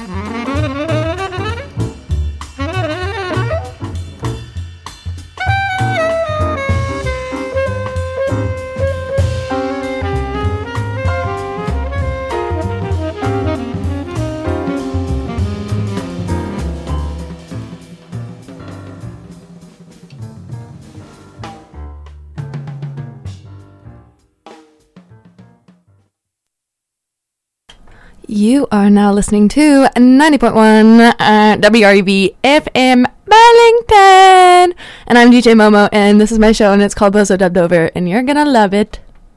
You are now listening to 90.1 WREB FM Burlington. And I'm DJ Momo, and this is my show, and it's called Bozo Dubbed Over, and you're gonna love it.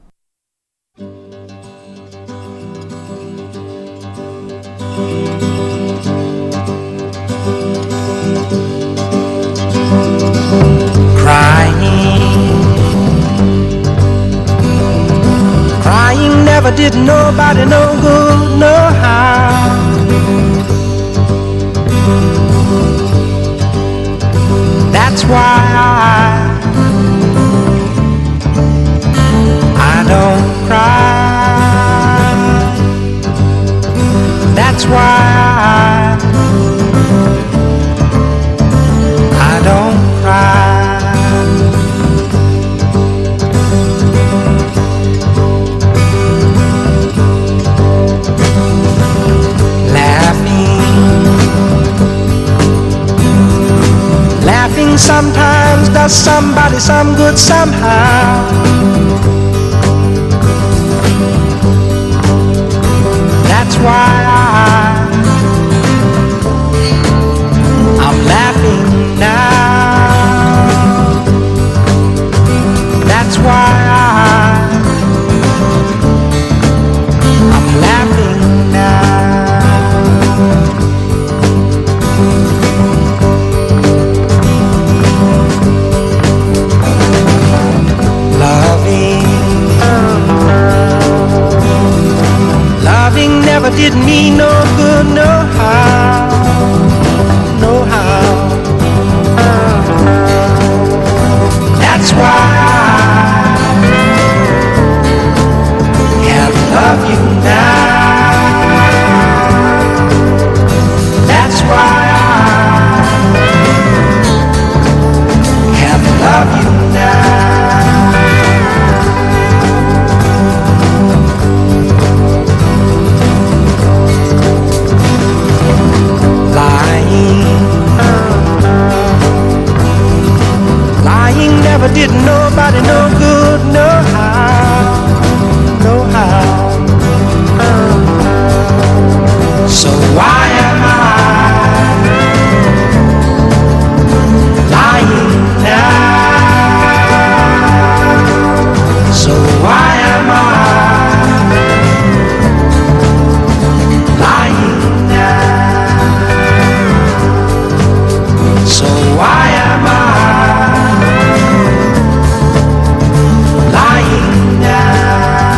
Crying never did nobody no good, no how. That's why I don't cry. That's why I don't cry. Laughing sometimes does somebody some good somehow. That's why I'm laughing now. That's why I'm laughing now. Loving never did me no good, no how, no how. That's why I can't love you now. That's why I can't love you now. Lying never did nobody no good, no how, no how. So why am I lying now? So why am I lying now? So why am I lying now?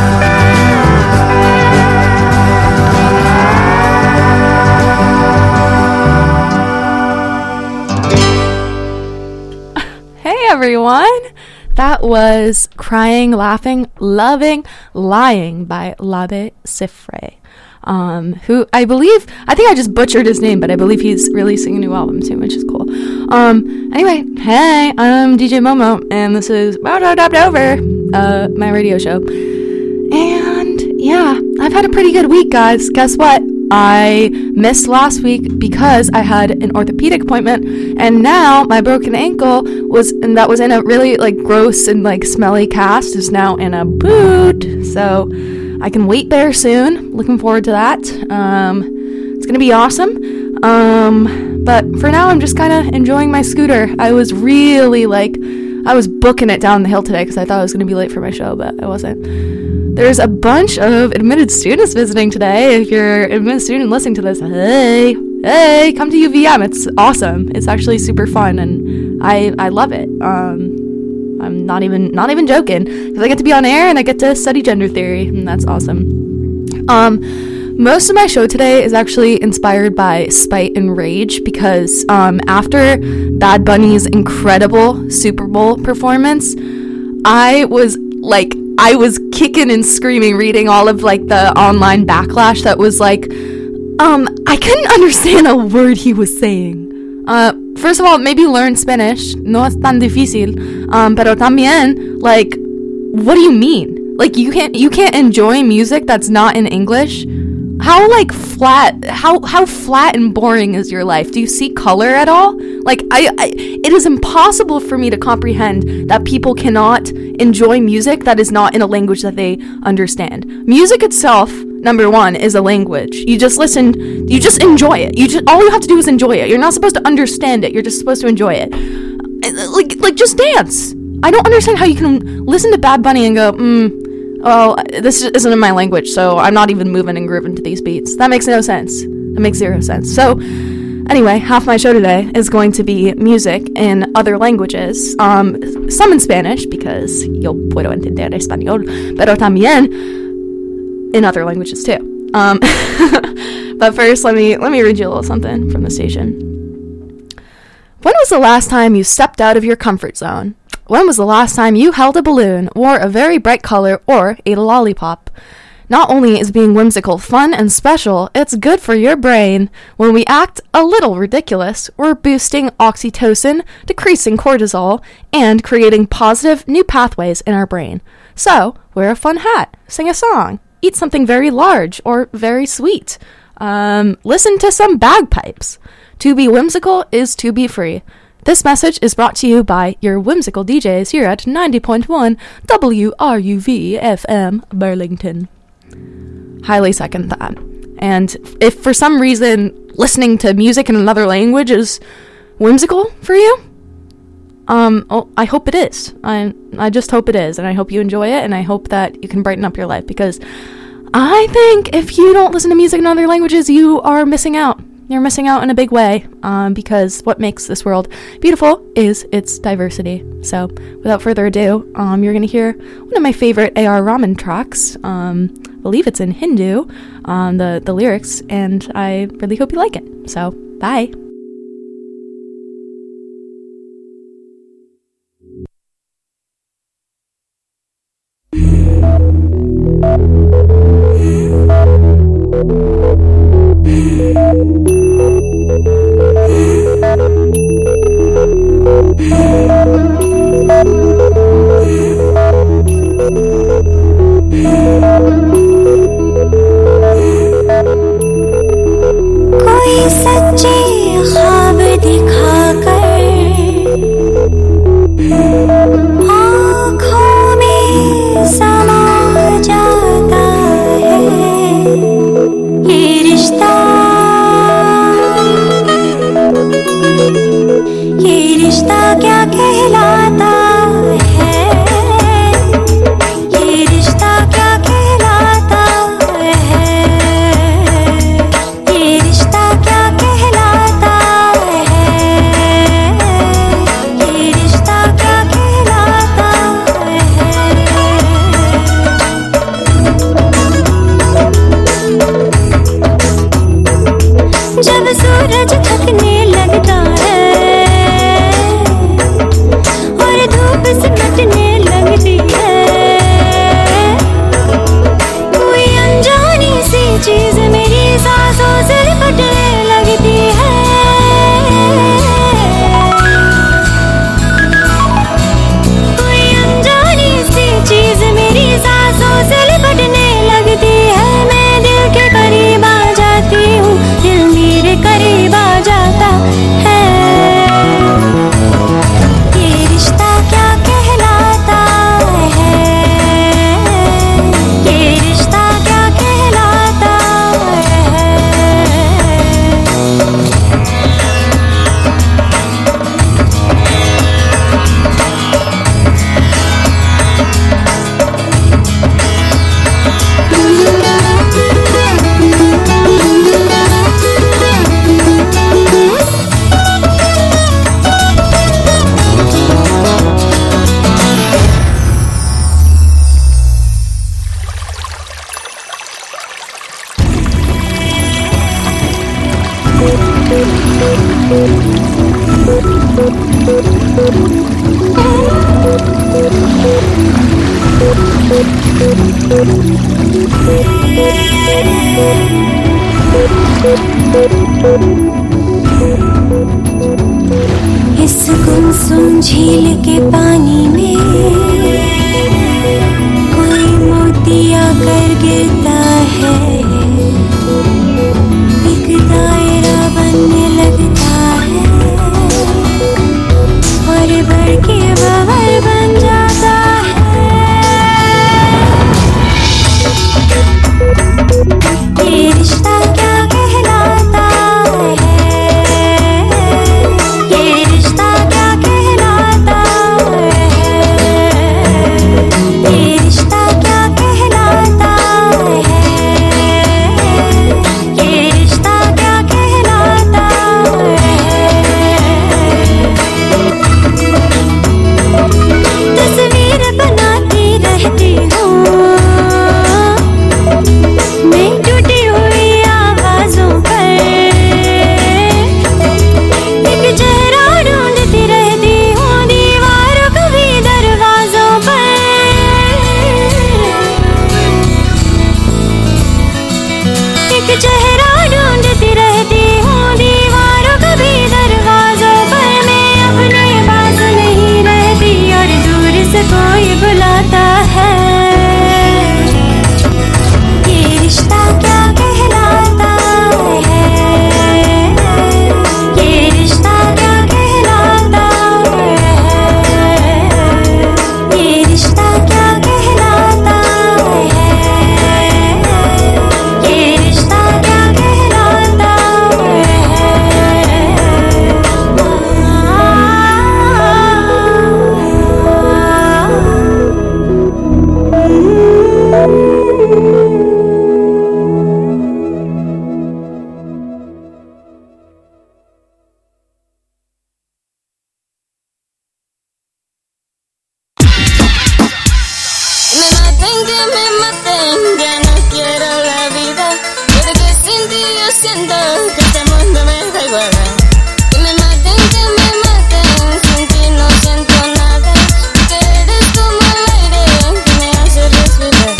Hey everyone! That was Crying, Laughing, Loving, Lying by Labe Siffre. Who I think I just butchered his name, but I believe he's releasing a new album soon, which is cool. Anyway, hey, I'm DJ Momo, and this is Bozo Dubbed Over, my radio show. And yeah, I've had a pretty good week, guys. Guess what? I missed last week because I had an orthopedic appointment, and now my broken ankle that was in a really gross and smelly cast is now in a boot. So I can wait there soon. Looking forward to that. It's gonna be awesome. But for now, I'm just kind of enjoying my scooter. I was really I was booking it down the hill today because I thought I was gonna be late for my show, but I wasn't. There's a bunch of admitted students visiting today. If you're an admitted student listening to this, hey, come to UVM. It's awesome. It's actually super fun, and I love it. I'm not even joking, because I get to be on air and I get to study gender theory, and that's awesome. Most of my show today is actually inspired by spite and rage, because after Bad Bunny's incredible Super Bowl performance, I was kicking and screaming, reading all of the online backlash that was I couldn't understand a word he was saying. First of all, maybe learn Spanish. No es tan difícil. Pero también, like, what do you mean? Like, you can't enjoy music that's not in English? How, like, how flat and boring is your life? Do you see color at all? Like, it is impossible for me to comprehend that people cannot enjoy music that is not in a language that they understand. Music itself, number one, is a language. You just listen, you just enjoy it. All you have to do is enjoy it. You're not supposed to understand it. You're just supposed to enjoy it. Like, just dance. I don't understand how you can listen to Bad Bunny and go, well, this isn't in my language, so I'm not even moving and grooving to these beats. That makes no sense. That makes zero sense. So, anyway, half my show today is going to be music in other languages. Some in Spanish, because yo puedo entender español, pero también in other languages too. But first, let me read you a little something from the station. When was the last time you stepped out of your comfort zone? When was the last time you held a balloon, wore a very bright color, or ate a lollipop? Not only is being whimsical fun and special, it's good for your brain. When we act a little ridiculous, we're boosting oxytocin, decreasing cortisol, and creating positive new pathways in our brain. So, wear a fun hat, sing a song, eat something very large or very sweet. Listen to some bagpipes. To be whimsical is to be free. This message is brought to you by your whimsical DJs here at 90.1 WRUV FM Burlington. Highly second that. And if for some reason listening to music in another language is whimsical for you, I hope it is. I just hope it is, and I hope you enjoy it, and I hope that you can brighten up your life, because I think if you don't listen to music in other languages, you are missing out. You're missing out in a big way, because what makes this world beautiful is its diversity. So, without further ado, you're going to hear one of my favorite A.R. Rahman tracks. I believe it's in Hindu, the lyrics, and I really hope you like it. So, bye. कोई सच्चे ख्वाब दिखाकर आँखों में समा जाता है ये रिश्ता क्या कहलाता है ये रिश्ता क्या कहलाता है ये रिश्ता क्या कहलाता है ये रिश्ता क्या कहलाता है जब सूरज थकने लगता है और धूप सिमटने लगती है कोई अनजानी सी चीज मेरी सांसों से लिपटने लगती है कोई अनजानी सी चीज मेरी सांसों से लिपटने लगती है मैं दिल के करीब आ जाती हूँ दिल मेरे करीब आ जाता है ये रिश्ता क्या कहलाता है ये रिश्ता क्या कहलाता है इस गुमसुम झील के पानी में कोई मोती आकर गिरता है, एक दायरा बनने लगता है और बढ़ के बहार बन जाता है। ये रिश्ता क्या कहलाता है, ये रिश्ता क्या कहलाता है, ये रिश्ता क्या कहलाता है, ये रिश्ता क्या कहलाता है। तस्वीर बनाती रहती हूँ मैं टूटी हुई आवाजों पर, एक चेहरा ढूंढती रहती हूँ दीवारों कभी दरवाजों पर, एक चेहरा ढूंढती रहती हूँ दीवारों कभी दरवाजों पर। मैं अपने पास नहीं रहती और दूर से कोई बुलाता है। ये रिश्ता क्या कहलाता है, ये रिश्ता क्या कहलाता है, ये रिश्ता क्या कहलाता है, ये रिश्ता क्या कहलाता me maten, ya no quiero la vida, porque sin ti yo siento que este mundo me da igual. Que me maten, sin ti no siento nada, que eres como el aire que me hace respirar.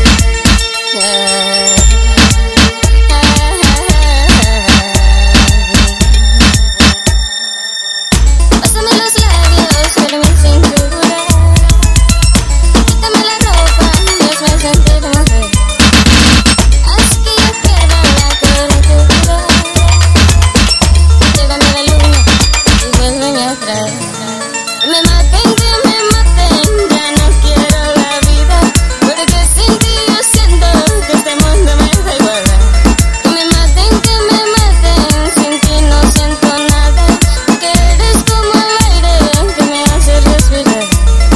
Pásame los labios, huele mi cintura, quítame la ropa, hazme sentir mujer, haz que yo pierda la cobertura, llévame a la luna y vuélveme atrás. Que me maten, ya no quiero la vida, porque sin ti yo siento que este mundo me da igual. Que me maten, sin ti no siento nada, que eres como el aire que me hace respirar.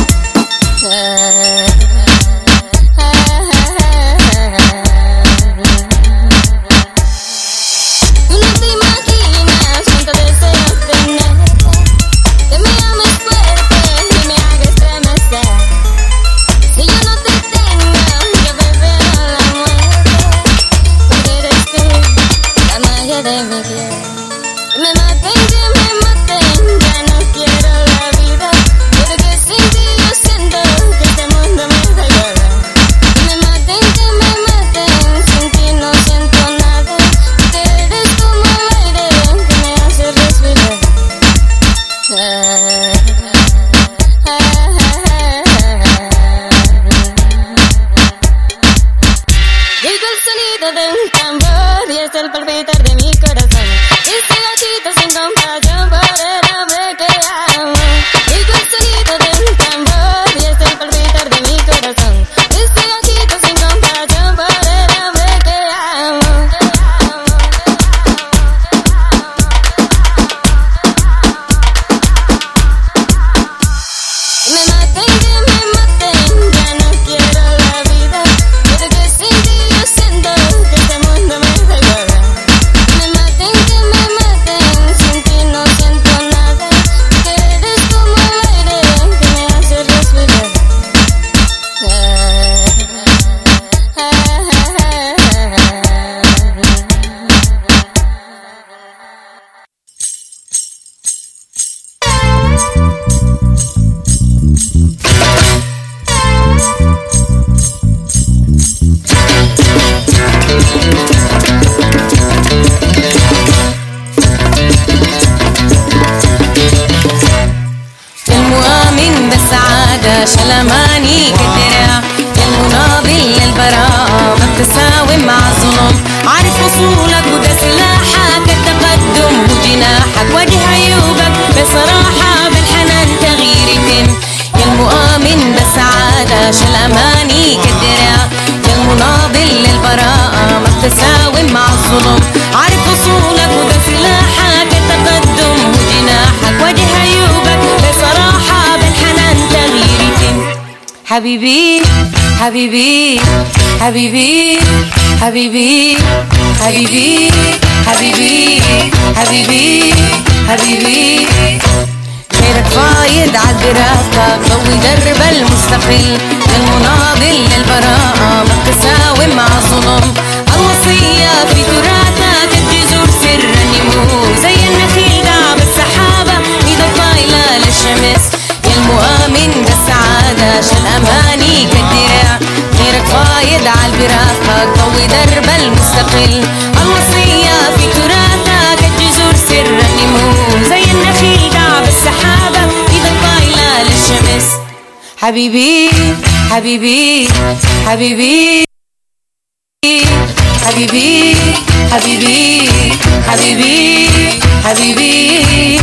Tú no te imaginas cuánto deseo tenerte, que me ames fuerte y me hagas estremecer. Si yo no te tengo, yo prefiero la muerte, porque eres tú la magia de mi piel. Que me maten, ya no quiero la vida, porque sin ti yo siento que este mundo me da igual. Que me maten, sin ti no siento nada, que eres como el aire que me hace respirar. Llegó el sonido de un tambor y es el palpitar de mi corazón. Este gatito sin compasión شو الأماني كالدرع يا المناضل للبراءة ما بتساوم مع الظلم عارف وصولك وده سلاحك التقدم وجناحك واجه عيوبك بصراحة بالحنان تغيير يتم يا المؤمن بالسعادة شو الأماني كالدرع يا المناضل للبراءة ما بتساوم مع الظلم عارف وصولك وده سلاحك التقدم وجناحك واجه عيوبك بصراحة بالحنان تغيير يتم حبيبي حبيبي حبيبي حبيبي حبيبي حبيبي حبيبي حبيبي خيرك فايد عالبرافة ضوي درب المستقل للمناضل للبراءة ما بتساوم مع الظلم الوصية في تراثك الجذور سر النمو زي النخيل دعم السحابة إذا طايلة للشمس يا المؤمن بالسعادة شو الأماني كالدرع خيرك فايد عالبرافة ضوي درب المستقل الوصية في تراثك الجذور سر النمو زي النخيل دعم السحابة إذا طايلة للشمس حبيبي حبيبي حبيبي حبيبي حبيبي حبيبي حبيبي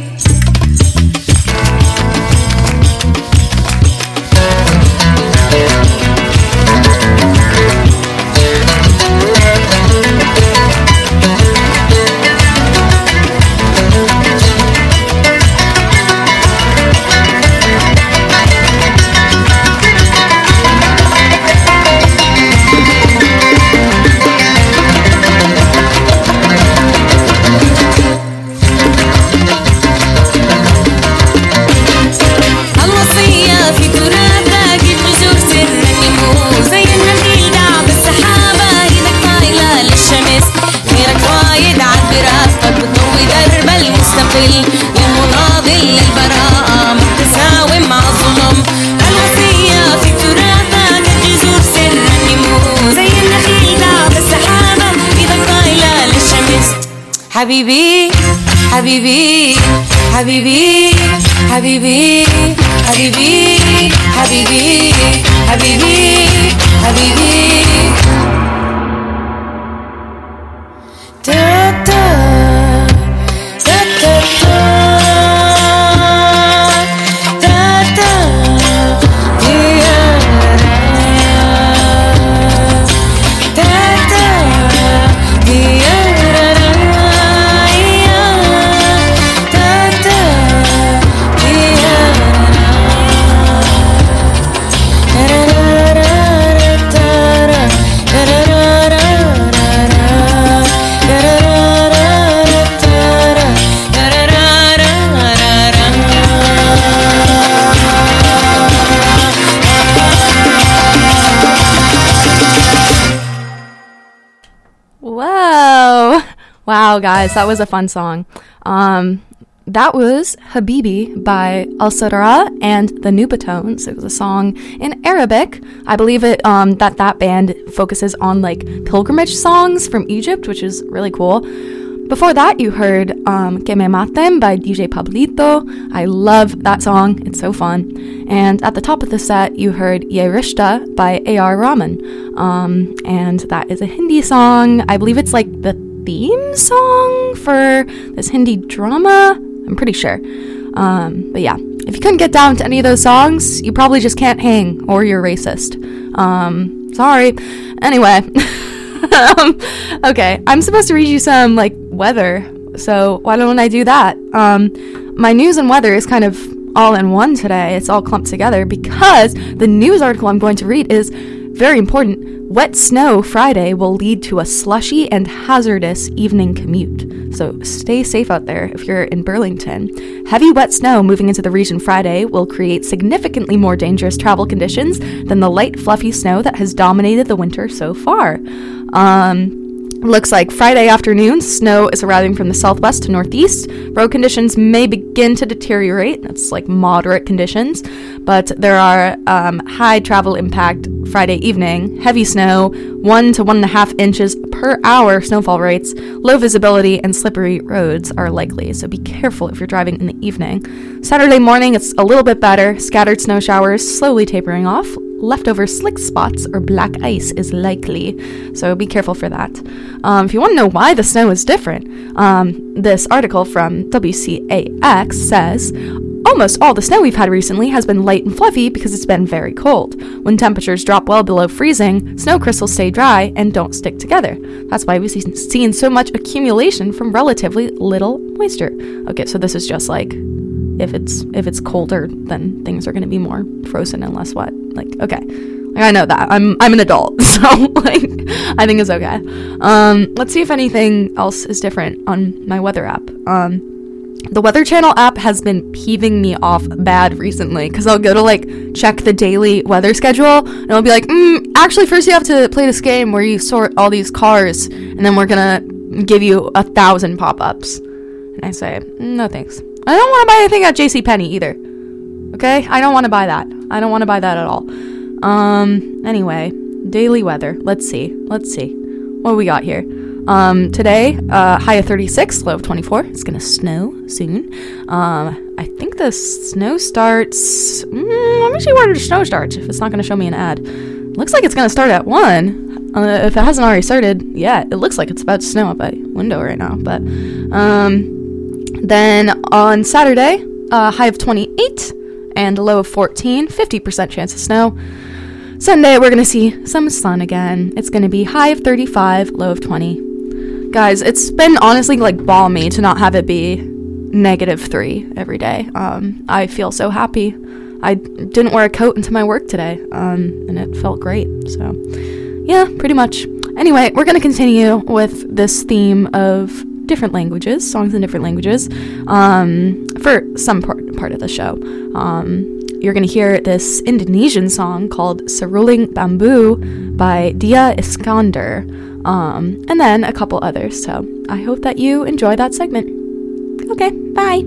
يا مناضل للبراءة ما بتساوم مع الظلم الوصية في تراثك الجذور سر النمو زي النخيل دعم السحابة إذا طايلة للشمس حبيبي حبيبي حبيبي حبيبي حبيبي حبيبي حبيبي حبيبي Wow, guys, that was a fun song. That was Habibi by Al Sadra and the Nubatones. It was a song in Arabic. I believe it that band focuses on like pilgrimage songs from Egypt, which is really cool. Before that, you heard Que Me Maten by DJ Pablito. I love that song. It's so fun. And at the top of the set, you heard Ye Rishta by A.R. Rahman. And that is a Hindi song. I believe it's like the theme song for this Hindi drama. I'm pretty sure. But yeah, if you couldn't get down to any of those songs, you probably just can't hang or you're racist. Sorry. Anyway. Okay, I'm supposed to read you some like weather, so why don't I do that? My news and weather is kind of all in one today. It's all clumped together because the news article I'm going to read is very important. Wet snow Friday will lead to a slushy and hazardous evening commute. So stay safe out there if you're in Burlington. Heavy wet snow moving into the region Friday will create significantly more dangerous travel conditions than the light fluffy snow that has dominated the winter so far. Looks like Friday afternoon, snow is arriving from the southwest to northeast. Road conditions may begin to deteriorate. That's like moderate conditions, but there are high travel impact Friday evening. Heavy snow, 1 to 1.5 inches per hour snowfall rates. Low visibility and slippery roads are likely, so be careful if you're driving in the evening. Saturday morning, it's a little bit better. Scattered snow showers slowly tapering off. Leftover slick spots or black ice is likely, so be careful for that. If you want to know why the snow is different, this article from WCAX says, almost all the snow we've had recently has been light and fluffy because it's been very cold. When temperatures drop well below freezing, snow crystals stay dry and don't stick together. That's why we've seen so much accumulation from relatively little moisture. Okay, so this is just like, if it's colder, then things are going to be more frozen and less wet. Like, okay, like, I know that. I'm an adult, so like I think it's okay. Let's see if anything else is different on my weather app. The Weather Channel app has been peeving me off bad recently because I'll go to like check the daily weather schedule and I'll be like, actually first you have to play this game where you sort all these cars and then we're gonna give you 1,000 pop-ups. And I say, no thanks. I don't want to buy anything at JCPenney either. Okay? I don't want to buy that. I don't want to buy that at all. Anyway, daily weather. Let's see. What do we got here? Today, high of 36, low of 24. It's going to snow soon. I think the snow starts... let me see where the snow starts, if it's not going to show me an ad. Looks like it's going to start at 1. If it hasn't already started yet, it looks like it's about to snow up my window right now. But, then on Saturday, high of 28 and a low of 14, 50% chance of snow. Sunday, we're going to see some sun again. It's going to be high of 35, low of 20. Guys, it's been honestly like balmy to not have it be -3 every day. I feel so happy. I didn't wear a coat into my work today, and it felt great. So, yeah, pretty much. Anyway, we're going to continue with this theme of different languages, songs in different languages, for some part of the show. You're going to hear this Indonesian song called Seruling Bambu by Dia Iskandar, and then a couple others. So I hope that you enjoy that segment. Okay, bye.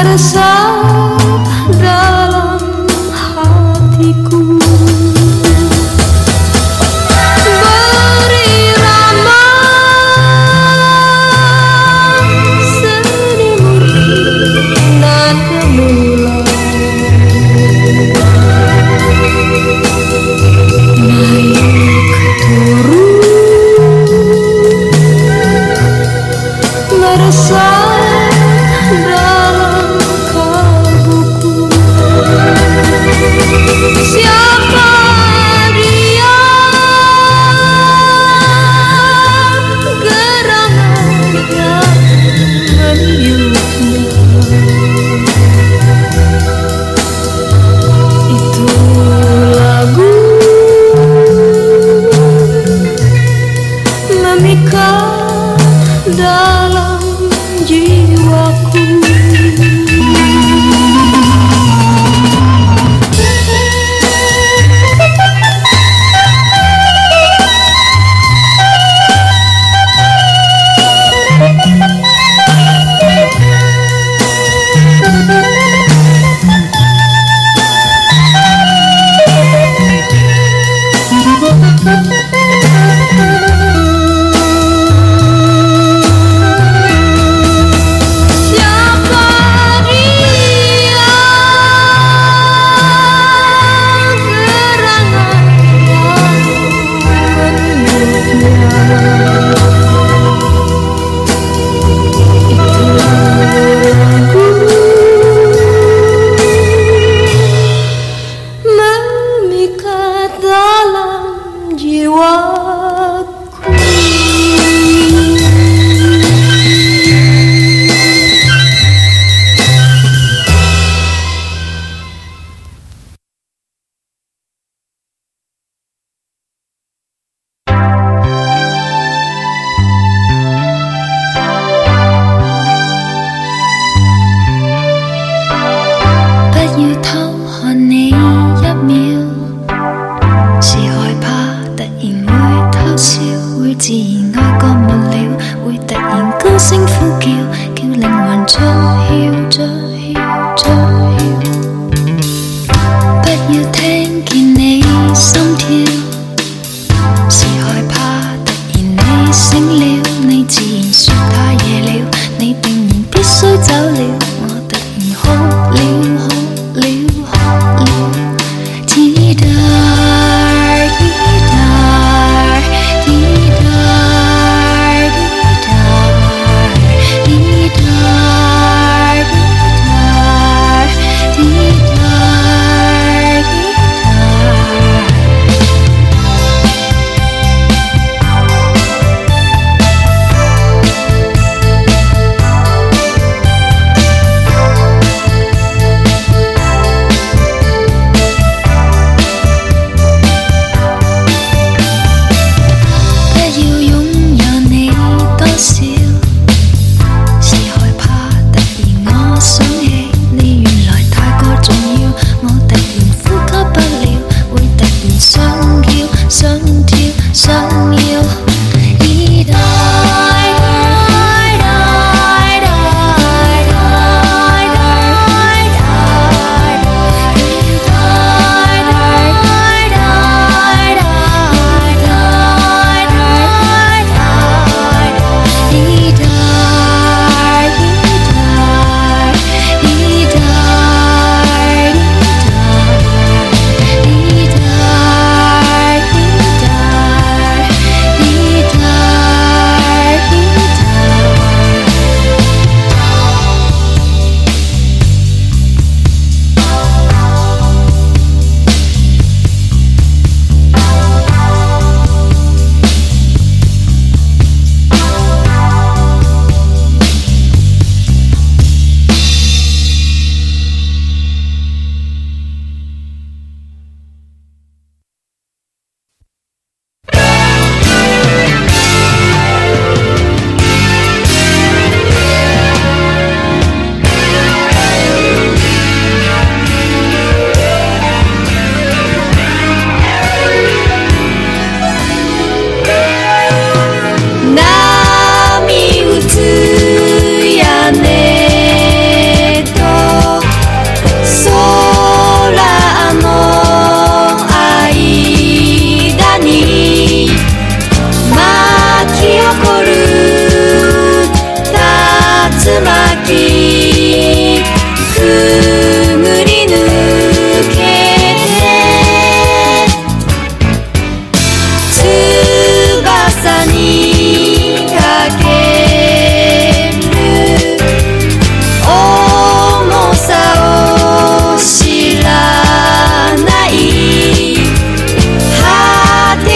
Meresap dalam hatiku.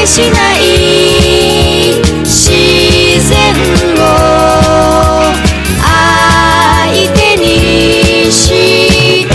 しない自然を相手にして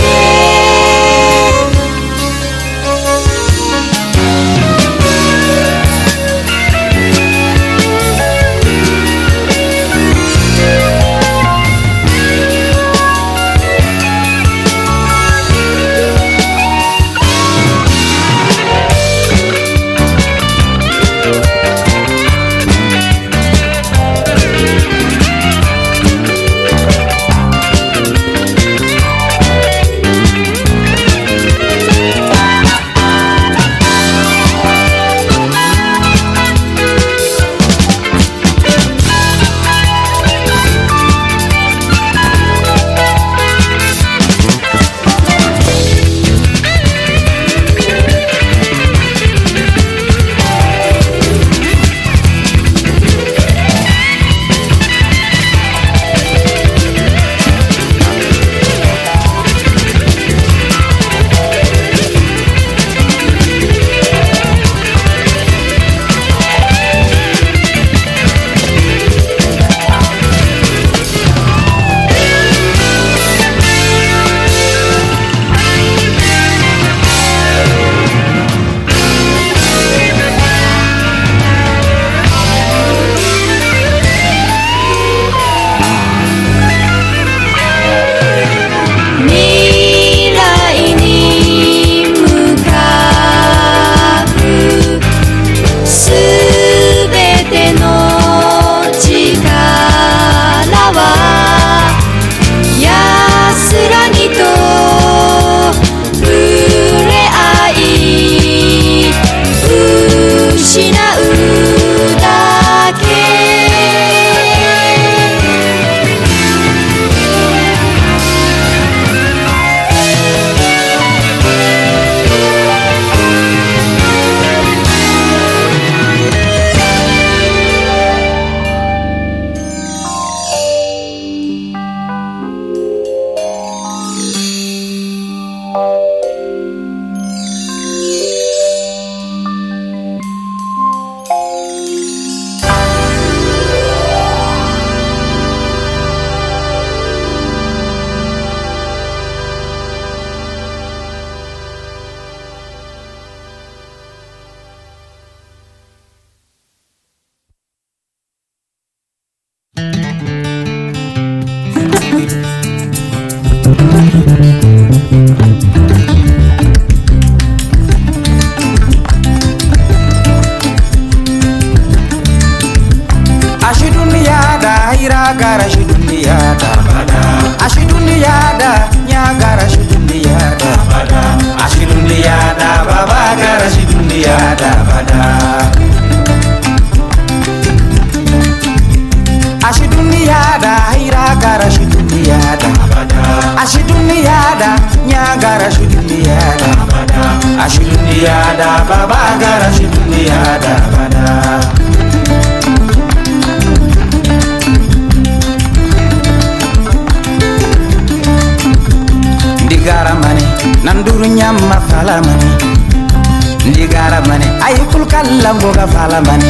Lamboga fala mani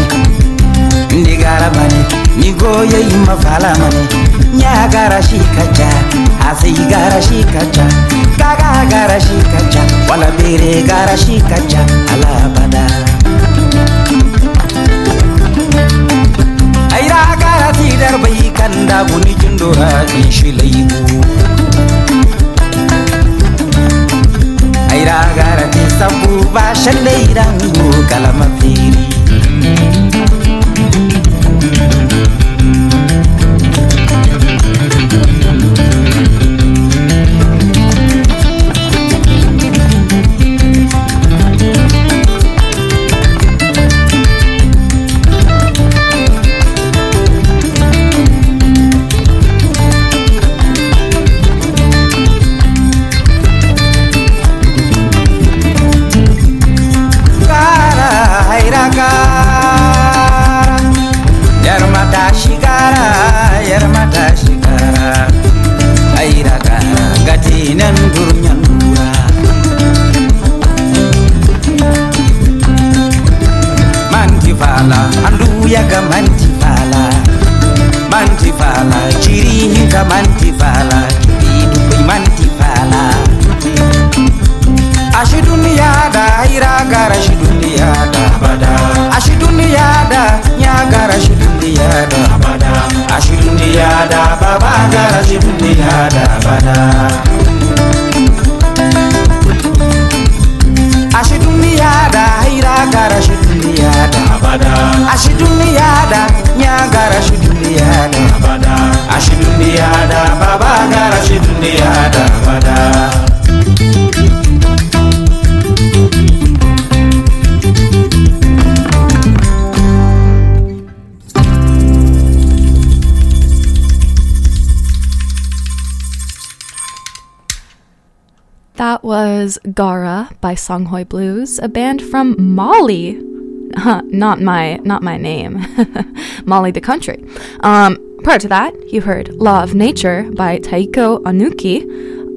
ndigara mani nigoye ima fala mani nyagara shikacha asigara shikacha gaga gara shikacha wala bere gara shikacha alabada aira gara tidar bai kanda guni jindora shilaibu aira gara ti sabu ba shalleirangu kalama firi mantifala anduyaga mantifala mantifala chirinyinga mantifala chiridubai mantifala ashiduniyada iragara shiduniyada bada ashiduniyada nyagara shiduniyada bada ashiduniyada babagara shiduniyada bada ashiduniyada iragara shiduniyada bada ashiduniyada nyagara shiduniyada bada ashiduniyada babagara shiduniyada bada. That was Gara by Songhoi Blues, a band from Mali. Not my name. Mali the country. Prior to that, you heard Law of Nature by Taiko Anuki.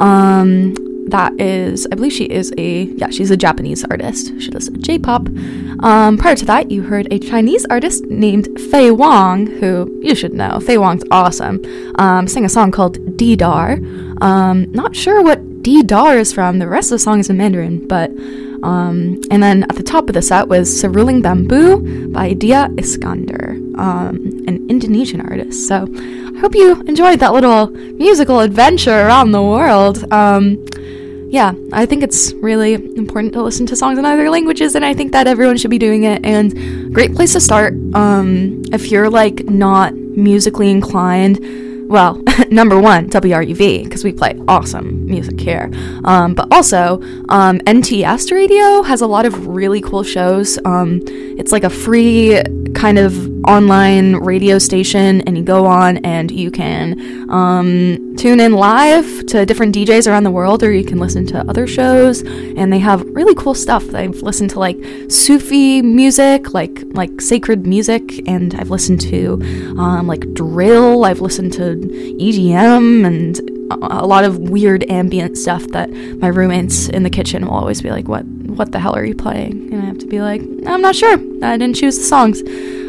That is, I believe she's a Japanese artist. She does J-pop. Prior to that, you heard a Chinese artist named Fei Wang, who you should know. Fei Wang's awesome. Sang a song called Didar. Not sure what Didar is from. The rest of the song is in Mandarin, but and then at the top of the set was Seruling Bamboo by Dia Iskandar, an Indonesian artist. So I hope you enjoyed that little musical adventure around the world. Yeah, I think it's really important to listen to songs in other languages, and I think that everyone should be doing it. And great place to start if you're like not musically inclined. Well, number one, WRUV, because we play awesome music here. But also, NTS Radio has a lot of really cool shows. It's like a free kind of online radio station, and you go on and you can tune in live to different DJs around the world, or you can listen to other shows, and they have really cool stuff. I've listened to like Sufi music, like sacred music, and I've listened to like drill. I've listened to EDM and a lot of weird ambient stuff that my roommates in the kitchen will always be like, what the hell are you playing? And I have to be like, I'm not sure, I didn't choose the songs.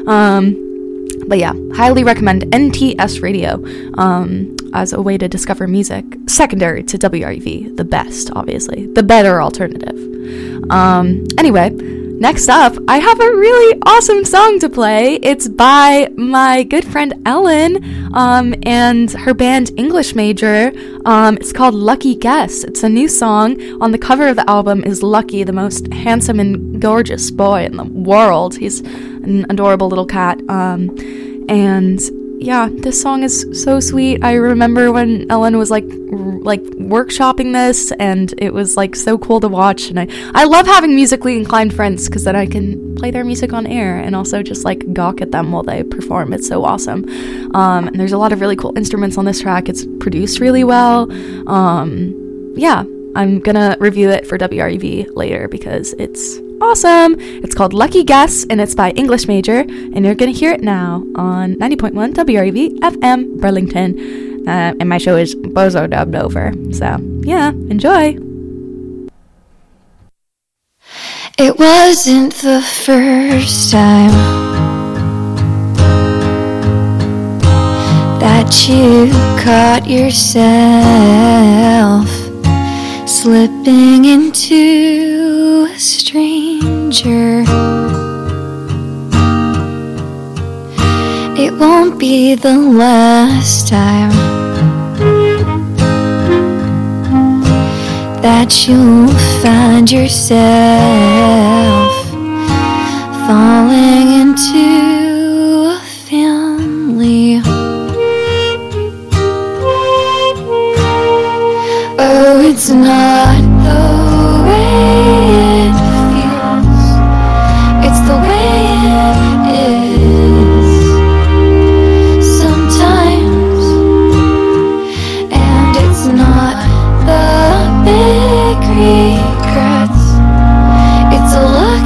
But yeah, highly recommend NTS Radio as a way to discover music, secondary to WRUV, the best, obviously, the better alternative. Anyway, next up, I have a really awesome song to play. It's by my good friend Ellen and her band English Major. It's called Lucky Guess. It's a new song. On the cover of the album is Lucky, the most handsome and gorgeous boy in the world. He's an adorable little cat. And yeah, this song is so sweet. I remember when Ellen was like workshopping this, and it was like so cool to watch. And I love having musically inclined friends, because then I can play their music on air and also just like gawk at them while they perform. It's so awesome. And there's a lot of really cool instruments on this track. It's produced really well. Yeah, I'm gonna review it for WRUV later because it's awesome. It's called Lucky Guess, and it's by English Major, and you're gonna hear it now on 90.1 WRUV FM Burlington, and my show is Bozo dubbed over. So yeah, enjoy. It wasn't the first time that you caught yourself slipping into a stranger. It won't be the last time that you'll find yourself falling into a family. Oh, it's not the way it feels, it's the way it is sometimes. And it's not the big regrets, it's a lucky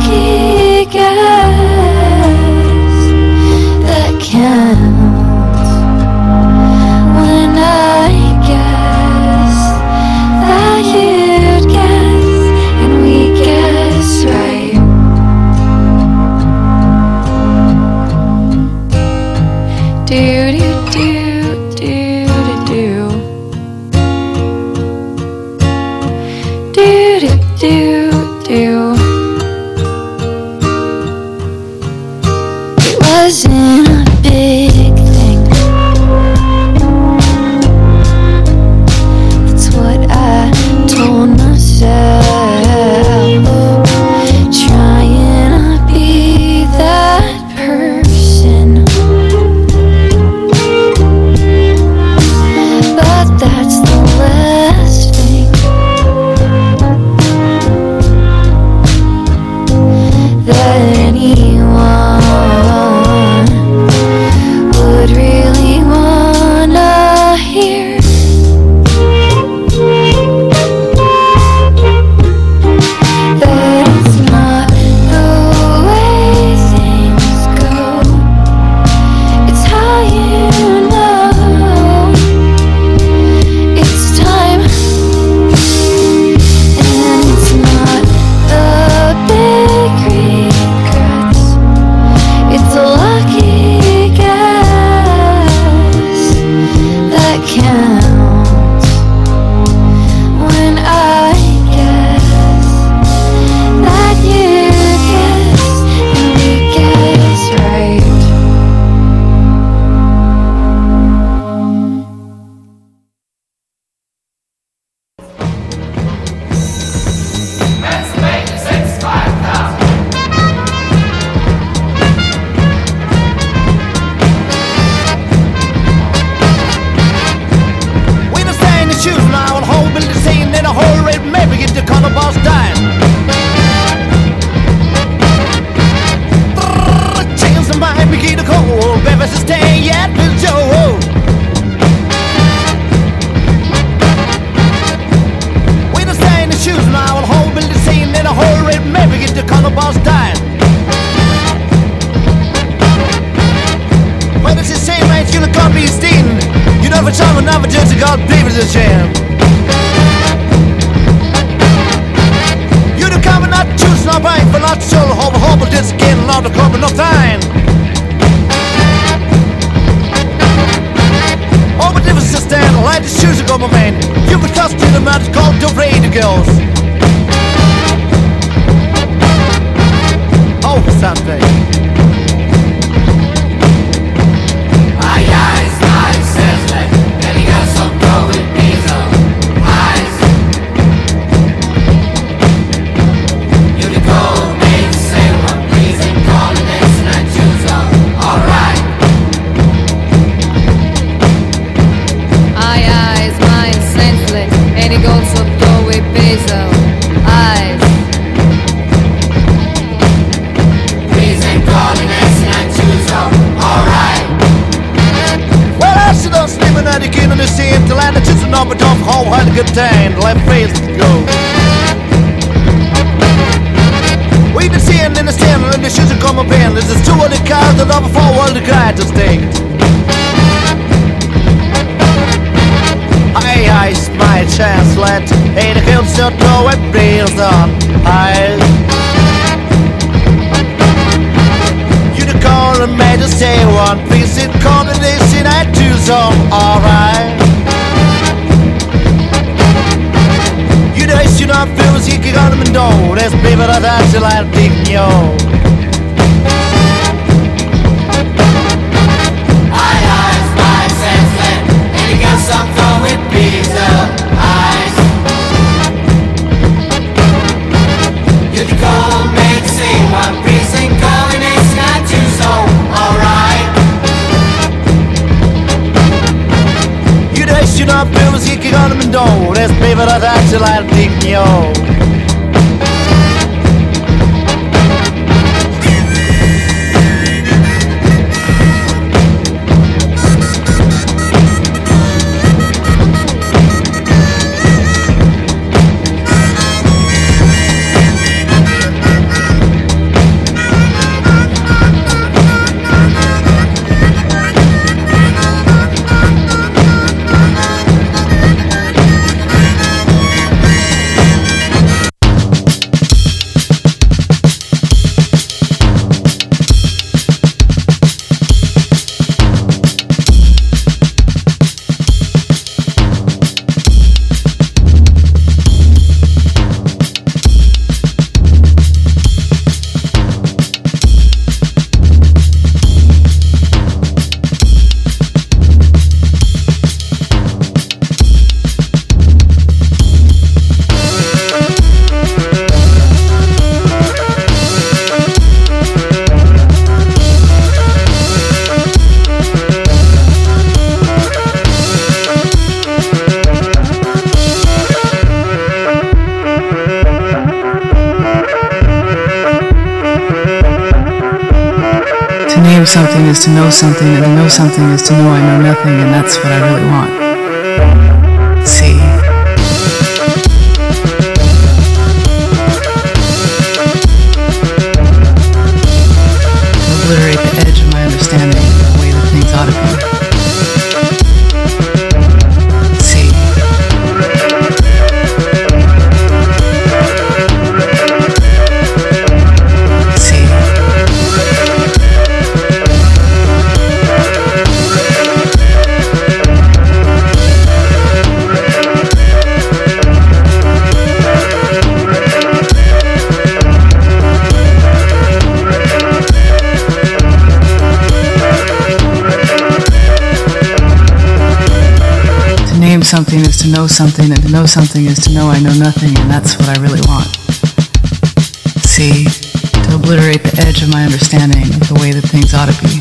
trouble this again, and all the corporate no fine. All my difference is stand, I like the shoes that go my man. You can trust in the man, it's called the radio girls. Oh, Sunday. But don't hold had a good time, left face to go. We been seeing in the stand and the shoes are coming in. There's two of the cars that over four world the guy to stay. I my chance, let ain't a hill still throw it breeze on. Unicorn and majesty, one piece in combination, I do some alright. You know I feel as you can on them and don't. That's baby that I should like to take me on. Eyes, my sense, and you got something with pizza eyes. You can call me to see one precinct calling it's not too so alright. You know I feel as you can on them and don't. That's baby that I should like to take me on. Something is to know something, and to know something is to know I know nothing, and that's what I really want. See. Obliterate the edge of my understanding, the way that things ought to be. Something is to know something, and to know something is to know I know nothing, and that's what I really want. See, to obliterate the edge of my understanding of the way that things ought to be.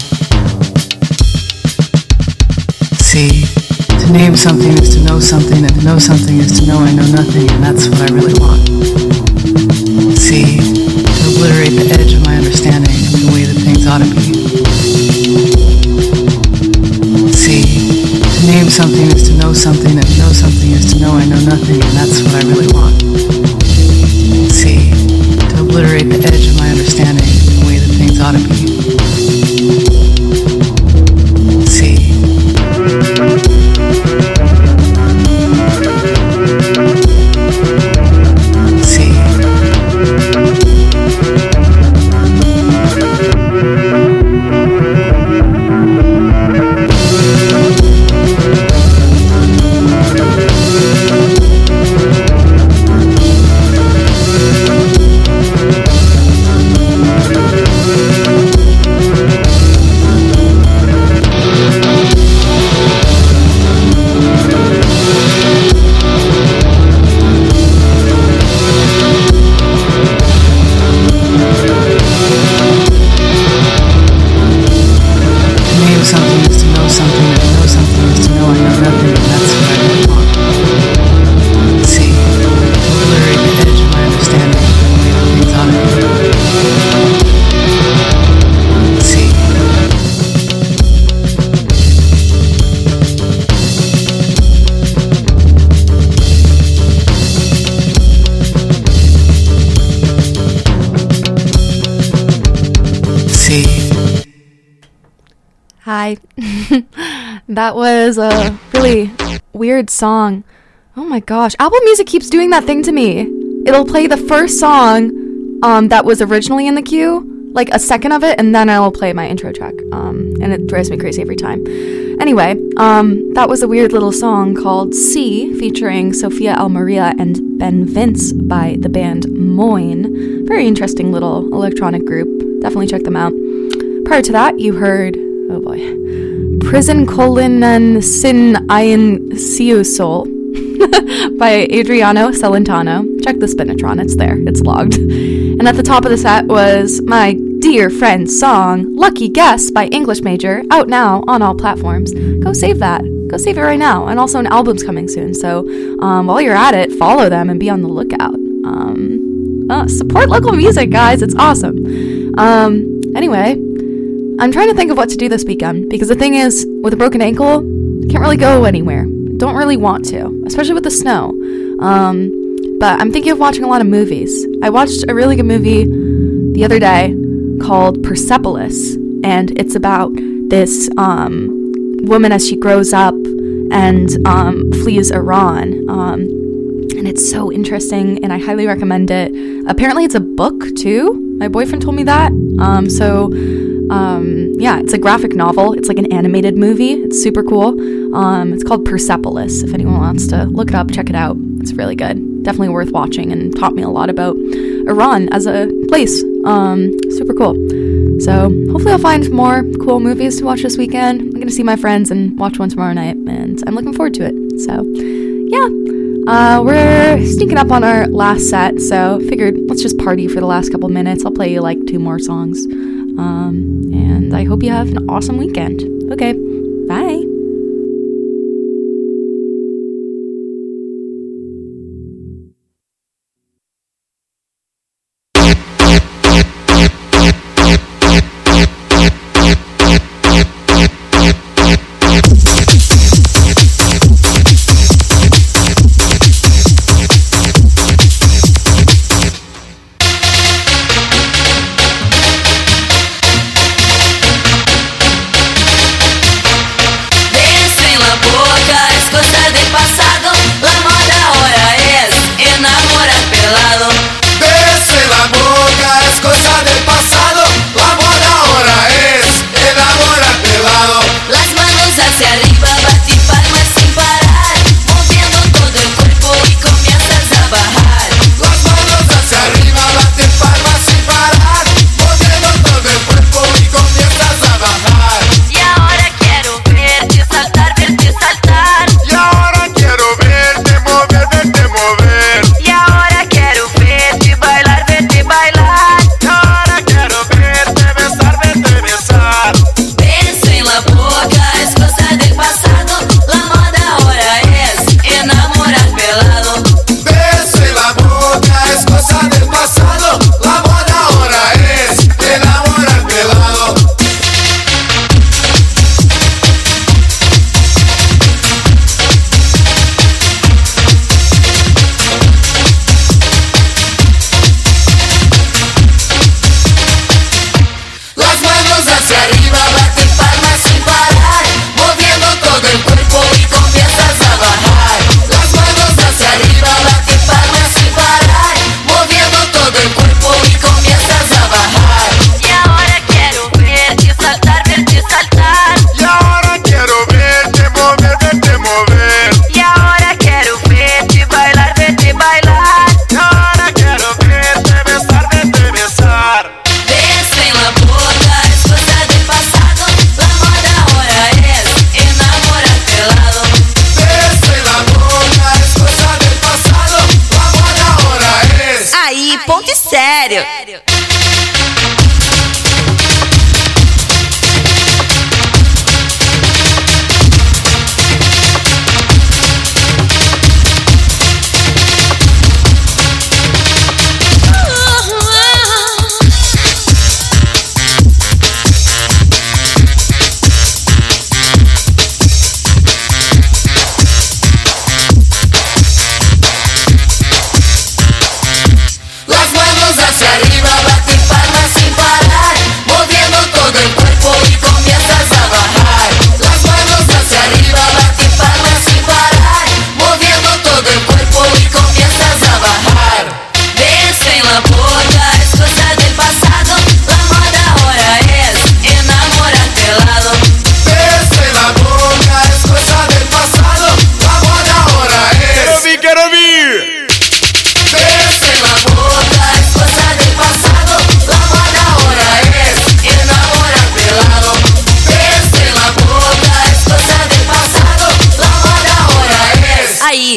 See, to name something is to know something, and to know something is to know I know nothing, and that's what I really want. See, to obliterate the edge of my understanding of the way that things ought to be. See, to name something is to know something, and to know something is to know I know nothing, and that's what I really want. See, to obliterate the edge of my understanding of the way that things ought to be. See. See. See, Hi. That was a really weird song. Oh my gosh. Apple Music keeps doing that thing to me. It'll play the first song that was originally in the queue, like a second of it, and then it'll play my intro track. And it drives me crazy every time. Anyway, that was a weird little song called See, featuring Sophia Almeria and Ben Vince by the band Moyne. Very interesting little electronic group. Definitely check them out. Prior to that, you heard, oh boy, Prison Colon Sin Ayin Siu Sol by Adriano Celentano. Check the Spinatron, it's there, it's logged. And at the top of the set was my dear friend's song, Lucky Guess by English Major, out now on all platforms. Go save that. Go save it right now. And also an album's coming soon, so while you're at it, follow them and be on the lookout. Support local music, guys, it's awesome. Anyway, I'm trying to think of what to do this weekend, because the thing is, with a broken ankle, can't really go anywhere. Don't really want to, especially with the snow. But I'm thinking of watching a lot of movies. I watched a really good movie the other day called Persepolis, and it's about this woman as she grows up and flees Iran. And it's so interesting, and I highly recommend it. Apparently it's a book too. My boyfriend told me that. Yeah, it's a graphic novel. It's like an animated movie. It's super cool. It's called Persepolis. If anyone wants to look it up, check it out. It's really good. Definitely worth watching, and taught me a lot about Iran as a place. Super cool. So hopefully I'll find more cool movies to watch this weekend. I'm going to see my friends and watch one tomorrow night, and I'm looking forward to it. So, yeah. We're sneaking up on our last set, so figured let's just party for the last couple minutes. I'll play you like 2 more songs. And I hope you have an awesome weekend. Okay, bye.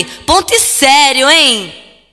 aí, ponto e sério, hein?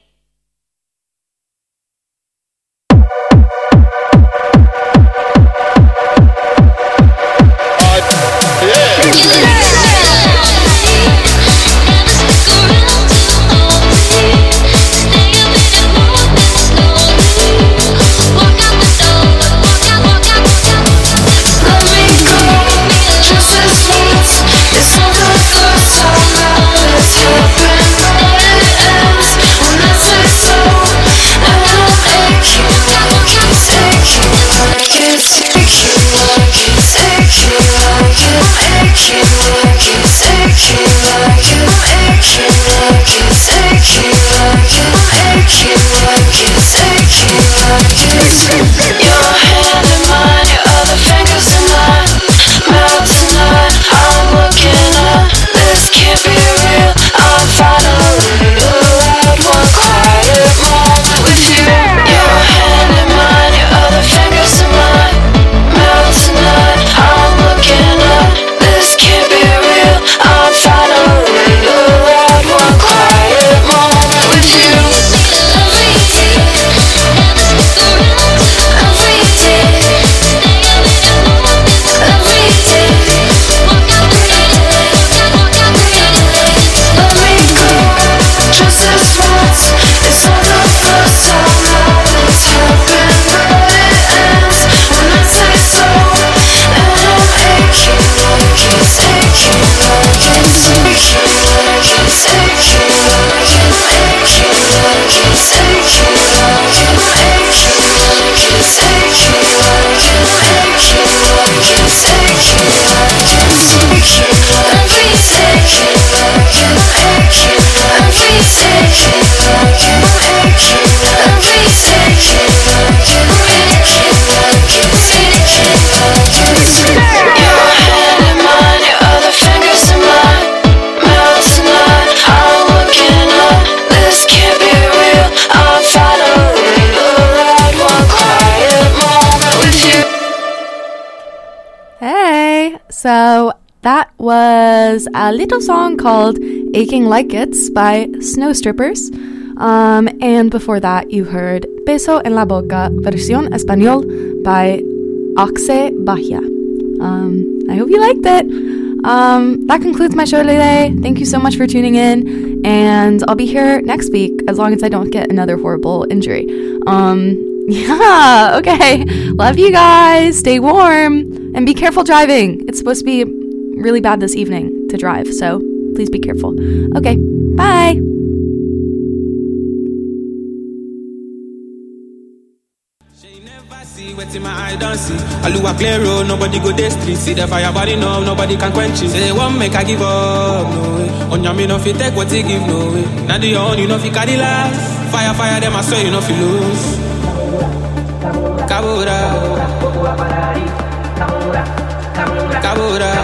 So that was a little song called Aching Like It's by Snow Strippers. And before that, you heard Beso en la Boca, versión español by Oxe Bahia. I hope you liked it. That concludes my show today. Thank you so much for tuning in, and I'll be here next week as long as I don't get another horrible injury. Yeah, okay. Love you guys. Stay warm and be careful driving. It's supposed to be really bad this evening to drive, so please be careful. Okay, bye. What's in my eye don't see. Aluwa clear road, nobody go this street. See the fire burning up, nobody can quench it. Say one make I give up, no way. On your me no fit take what they give, no way. Now the own you know fi carry last. Fire, fire them I swear you know fi lose. Kabura, Kabura.